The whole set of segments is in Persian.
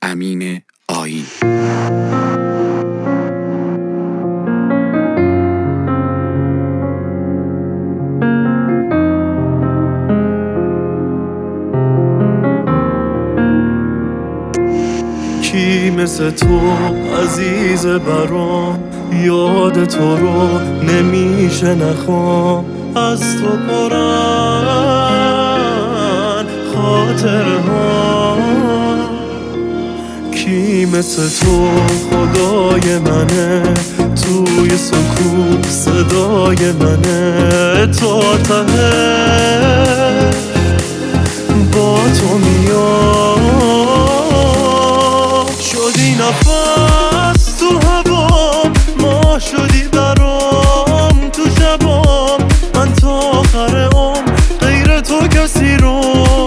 امین آیین. کی مثل تو عزیز برام، یاد تو رو نمیشه نخوام. از تو پرن خاطره ها. کی مثل تو خدای منه، توی سکوت صدای منه. تا ته با تو میام. شدی نفس تو هوام، ماه شدی برام تو شبام. من تا آخر عمر غیر تو کسی رو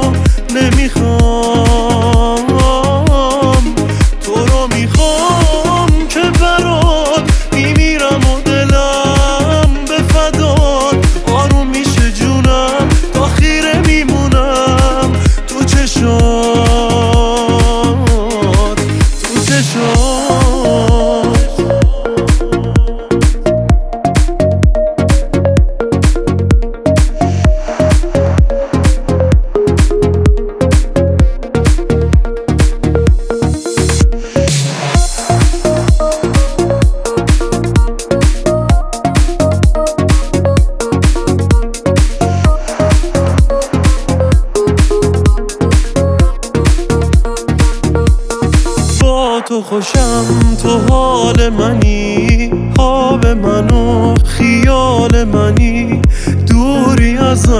نمیخوام. تو رو میخوام که برات میمیرم و دلم به فدات. آروم میشه جونم تا خیره میمونم تو چشات، تو چشات. تو خوشم، تو حال منی، خواب منو خیال منی. دوری ازت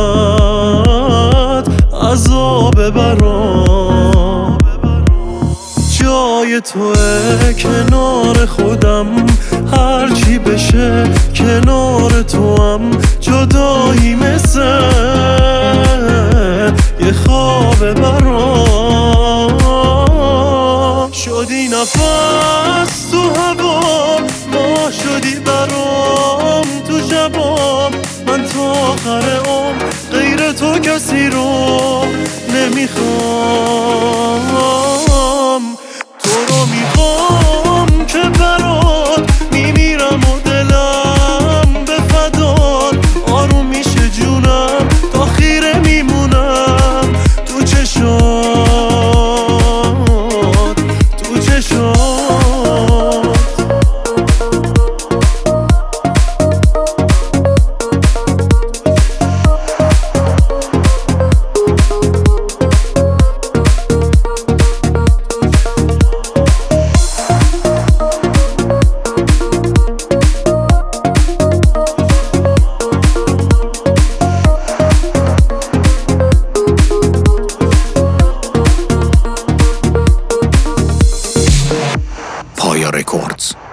عذاب برام. جای توه کنار خودم، هرچی بشه کنار توام. جدایی مثل یه خواب برام. شدی نفس تو هوام، ماه شدی برام تو شبام. من تا آخر عمر غیر تو کسی رو نمیخوام. تو رو میخوام که برات میمیرم و دلم به فدات. آروم میشه جونم تا خیره میمونم تو چشات، تو چشات. پایا رکوردز.